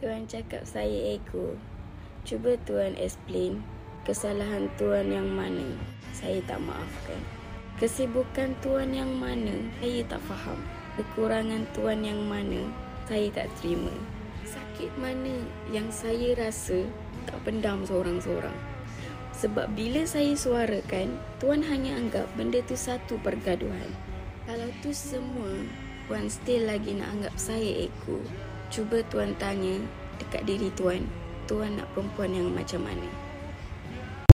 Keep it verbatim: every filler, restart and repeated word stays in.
Tuan cakap saya ego. Cuba Tuan explain kesalahan Tuan yang mana saya tak maafkan. Kesibukan Tuan yang mana saya tak faham. Kekurangan Tuan yang mana saya tak terima. Sakit mana yang saya rasa tak pendam seorang-seorang. Sebab bila saya suarakan, Tuan hanya anggap benda tu satu pergaduhan. Kalau tu semua, Tuan still lagi nak anggap saya ego. Cuba Tuan tanya dekat diri Tuan, Tuan nak perempuan yang macam mana?